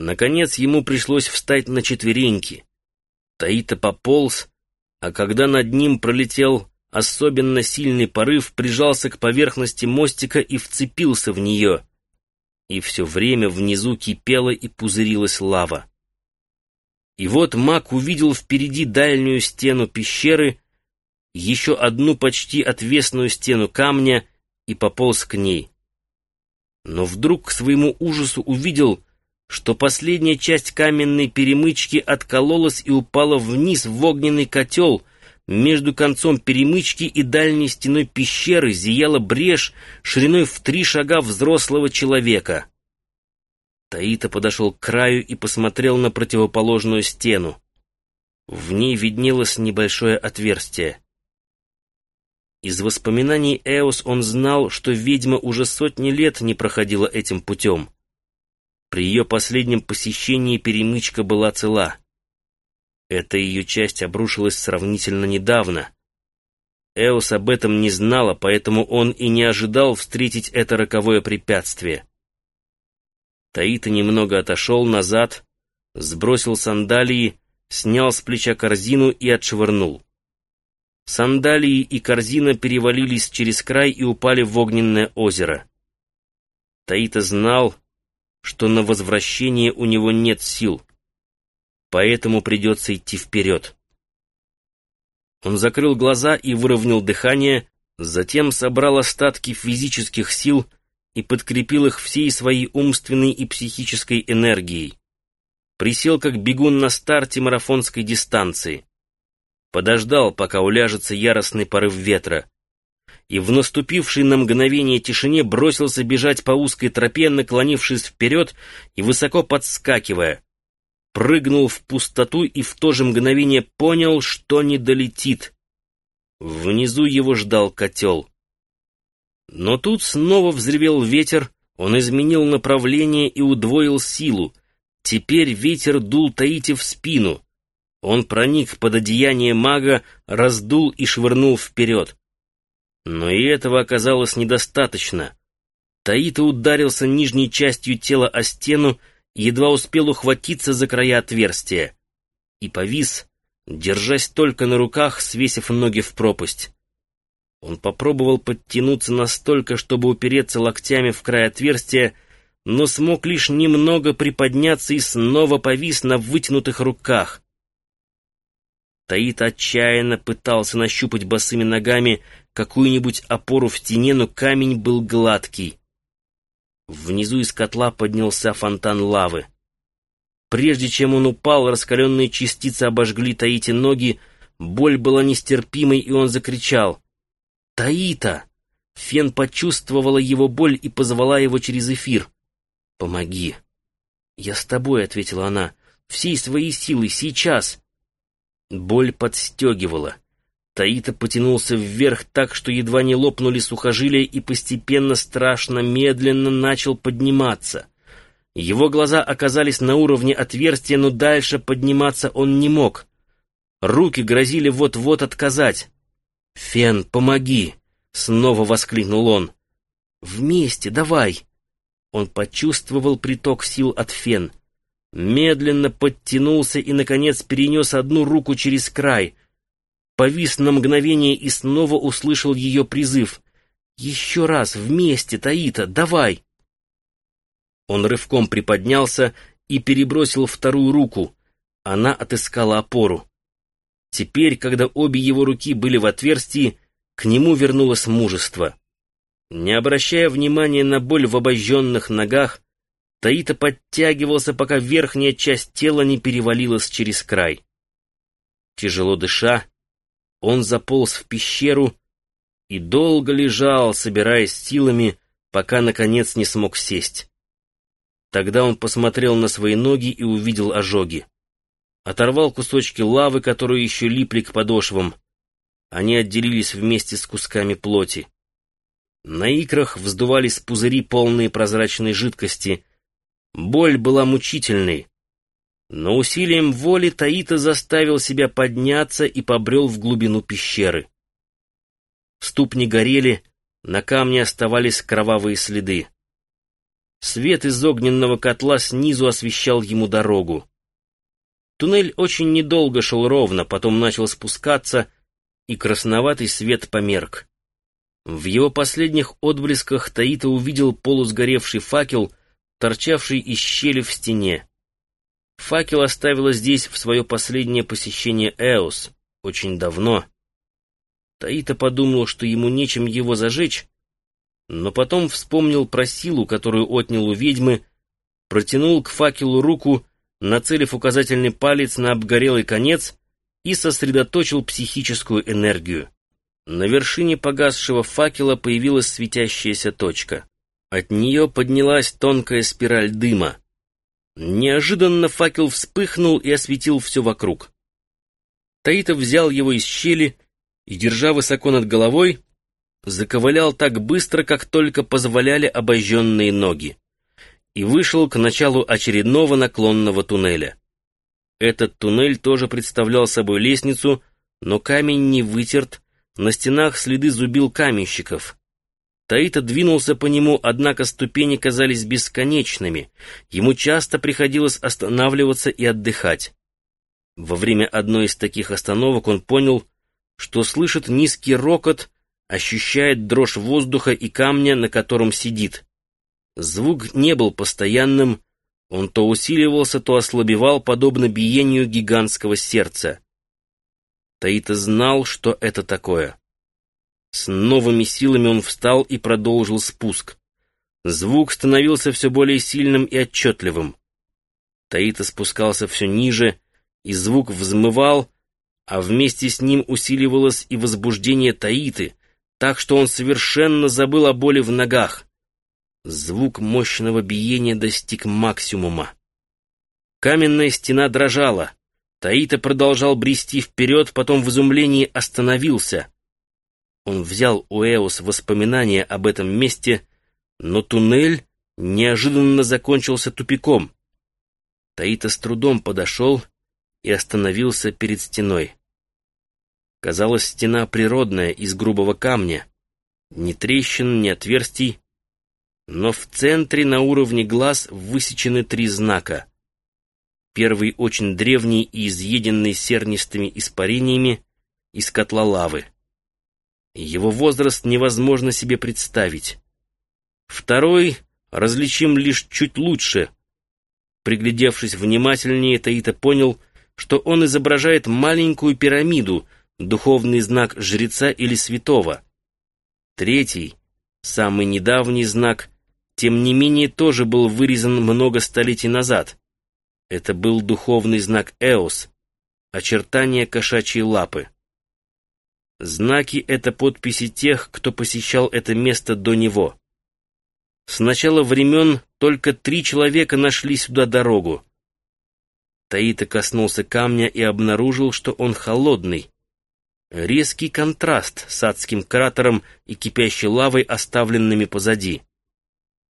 Наконец ему пришлось встать на четвереньки. Таита пополз, а когда над ним пролетел особенно сильный порыв, прижался к поверхности мостика и вцепился в нее. И все время внизу кипела и пузырилась лава. И вот маг увидел впереди дальнюю стену пещеры, еще одну почти отвесную стену камня, и пополз к ней. Но вдруг к своему ужасу увидел, что последняя часть каменной перемычки откололась и упала вниз в огненный котел. Между концом перемычки и дальней стеной пещеры зияла брешь шириной в 3 шага взрослого человека. Таита подошел к краю и посмотрел на противоположную стену. В ней виднелось небольшое отверстие. Из воспоминаний Эос он знал, что ведьма уже сотни лет не проходила этим путем. При ее последнем посещении перемычка была цела. Эта ее часть обрушилась сравнительно недавно. Эос об этом не знала, поэтому он и не ожидал встретить это роковое препятствие. Таита немного отошел назад, сбросил сандалии, снял с плеча корзину и отшвырнул. Сандалии и корзина перевалились через край и упали в огненное озеро. Таита знал, что на возвращение у него нет сил, поэтому придется идти вперед. Он закрыл глаза и выровнял дыхание, затем собрал остатки физических сил и подкрепил их всей своей умственной и психической энергией. Присел как бегун на старте марафонской дистанции. Подождал, пока уляжется яростный порыв ветра, и в наступившей на мгновение тишине бросился бежать по узкой тропе, наклонившись вперед и высоко подскакивая. Прыгнул в пустоту и в то же мгновение понял, что не долетит. Внизу его ждал котел. Но тут снова взревел ветер, он изменил направление и удвоил силу. Теперь ветер дул Таите в спину. Он проник под одеяние мага, раздул и швырнул вперед. Но и этого оказалось недостаточно. Таита ударился нижней частью тела о стену, едва успел ухватиться за края отверстия. И повис, держась только на руках, свесив ноги в пропасть. Он попробовал подтянуться настолько, чтобы упереться локтями в край отверстия, но смог лишь немного приподняться и снова повис на вытянутых руках. Таита отчаянно пытался нащупать босыми ногами какую-нибудь опору в стене, но камень был гладкий. Внизу из котла поднялся фонтан лавы. Прежде чем он упал, раскаленные частицы обожгли Таите ноги, боль была нестерпимой, и он закричал: «Таита!» Фен почувствовала его боль и позвала его через эфир. «Помоги!» «Я с тобой», — ответила она, — «всей своей силой, сейчас!» Боль подстегивала. Таита потянулся вверх так, что едва не лопнули сухожилия, и постепенно, страшно, медленно начал подниматься. Его глаза оказались на уровне отверстия, но дальше подниматься он не мог. Руки грозили вот-вот отказать. «Фен, помоги!» — снова воскликнул он. «Вместе, давай!» Он почувствовал приток сил от Фен. Медленно подтянулся и, наконец, перенес одну руку через край. Повис на мгновение и снова услышал ее призыв. «Еще раз, вместе, Таита, давай!» Он рывком приподнялся и перебросил вторую руку. Она отыскала опору. Теперь, когда обе его руки были в отверстии, к нему вернулось мужество. Не обращая внимания на боль в обожженных ногах, Таита подтягивался, пока верхняя часть тела не перевалилась через край. Тяжело дыша, он заполз в пещеру и долго лежал, собираясь силами, пока, наконец, не смог сесть. Тогда он посмотрел на свои ноги и увидел ожоги. Оторвал кусочки лавы, которые еще липли к подошвам. Они отделились вместе с кусками плоти. На икрах вздувались пузыри, полные прозрачной жидкости. Боль была мучительной. Но усилием воли Таита заставил себя подняться и побрел в глубину пещеры. Ступни горели, на камне оставались кровавые следы. Свет из огненного котла снизу освещал ему дорогу. Туннель очень недолго шел ровно, потом начал спускаться, и красноватый свет померк. В его последних отблесках Таита увидел полусгоревший факел, торчавший из щели в стене. Факел оставила здесь в свое последнее посещение Эос, очень давно. Таита подумал, что ему нечем его зажечь, но потом вспомнил про силу, которую отнял у ведьмы, протянул к факелу руку, нацелив указательный палец на обгорелый конец, и сосредоточил психическую энергию. На вершине погасшего факела появилась светящаяся точка. От нее поднялась тонкая спираль дыма. Неожиданно факел вспыхнул и осветил все вокруг. Таита взял его из щели и, держа высоко над головой, заковылял так быстро, как только позволяли обожженные ноги, и вышел к началу очередного наклонного туннеля. Этот туннель тоже представлял собой лестницу, но камень не вытерт, на стенах следы зубил каменщиков. Таита двинулся по нему, однако ступени казались бесконечными, ему часто приходилось останавливаться и отдыхать. Во время одной из таких остановок он понял, что слышит низкий рокот, ощущает дрожь воздуха и камня, на котором сидит. Звук не был постоянным, он то усиливался, то ослабевал, подобно биению гигантского сердца. Таита знал, что это такое. С новыми силами он встал и продолжил спуск. Звук становился все более сильным и отчетливым. Таита спускался все ниже, и звук взмывал, а вместе с ним усиливалось и возбуждение Таиты, так что он совершенно забыл о боли в ногах. Звук мощного биения достиг максимума. Каменная стена дрожала. Таита продолжал брести вперед, потом в изумлении остановился. Он взял у Эос воспоминания об этом месте, но туннель неожиданно закончился тупиком. Таита с трудом подошел и остановился перед стеной. Казалось, стена природная, из грубого камня. Ни трещин, ни отверстий, но в центре на уровне глаз высечены 3 знака. Первый очень древний и изъеденный сернистыми испарениями из котла лавы. Его возраст невозможно себе представить. Второй различим лишь чуть лучше. Приглядевшись внимательнее, Таита понял, что он изображает маленькую пирамиду, духовный знак жреца или святого. Третий, самый недавний знак, тем не менее тоже был вырезан много столетий назад. Это был духовный знак Эос, очертания кошачьей лапы. Знаки — это подписи тех, кто посещал это место до него. С начала времен только 3 человека нашли сюда дорогу. Таита коснулся камня и обнаружил, что он холодный. Резкий контраст с адским кратером и кипящей лавой, оставленными позади.